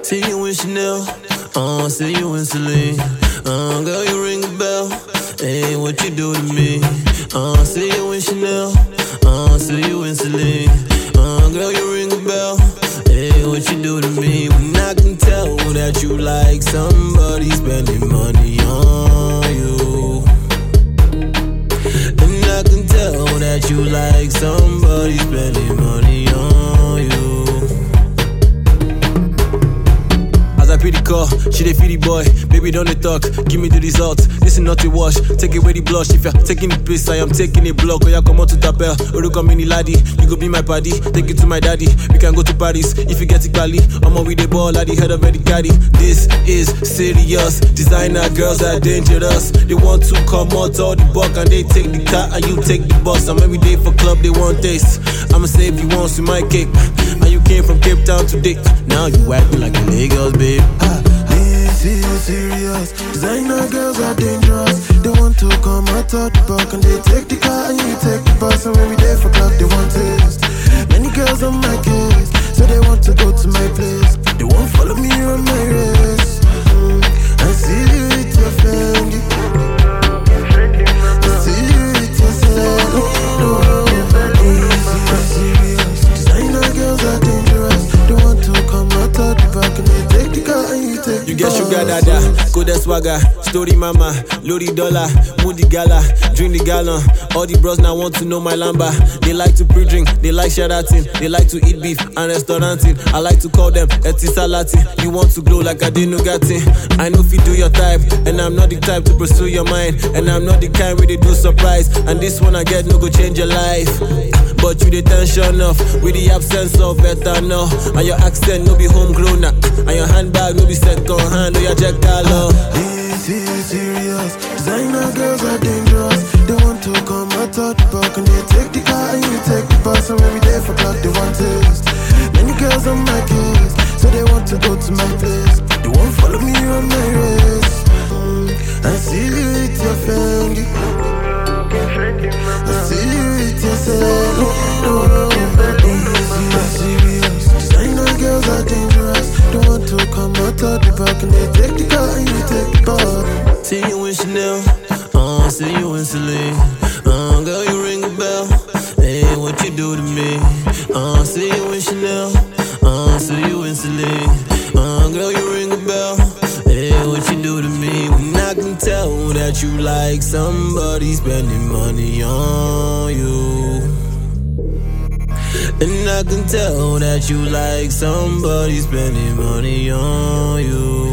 See you in Chanel, see you in Celine. Girl, you ring a bell. Hey, what you do to me? See you in Chanel, see you in Celine. Girl, you ring a bell. Hey, what you do to me? When I can tell that you like somebody spending money on you. And I can tell that you like somebody spending money on you. As I pay the call, she dey feed the boy. Baby, don't they talk, give me the results. This is not a wash, take away the blush. If you're taking the piss, I am taking a block. Or you come out to Tapel, or you come mini laddie. You go be my paddy, take it to my daddy. We can go to Paris, if you get it Bali. I'm on with the ball at the head of any caddy. This is serious, designer girls are dangerous. They want to come out all the buck and they take the car and you take the bus. I'm every day for club, they want taste. I'ma save you once with my cake. And you came from Cape Town today. Now you acting like a Lagos, babe. This is serious. Designer girls are dangerous. They want to come out of the park and they take the car and you take the bus. And when we there for club, they want taste. Many girls on my case, so they want to go to my place. They won't follow me on my race. I see you with your Fendi. I see you with your Celine. Serious. Designer girls are dangerous. They want to come out of the park and they take the car and you take the You get sugar dada, code swagger, story mama, Lori dollar, moody gala, drink the gallon. All the bros now want to know my lamba. They like to pre-drink, they like sharatin, they like to eat beef and restauranting. I like to call them eti salati. You want to glow like I did Nugatti. I know if you do your type, and I'm not the type to pursue your mind. And I'm not the kind where they do surprise. And this one I get no go change your life. But you the tension off, with the absence of ethanol. And your accent no be homegrown, and your handbag no be second hand, or your jack color. This is serious. Designer girls are dangerous. They want to come out of the park and they take the car and you take the bus. And when we there for club, they want taste. Many girls on my case, so they want to go to my place. They won't follow me on my race. I see you with your Fendi. I see you with your Celine. This is serious. Designer girls are dangerous. They want to come out of the park and they take the car and you take the bus. See you in Chanel, see you in Celine. Girl, you ring a bell. Hey, what you do to me? See you in Chanel, see you in Celine. Girl, you ring a bell. Hey, what you do to me? When I can tell that you like somebody spending money on you. And I can tell that you like somebody spending money on you.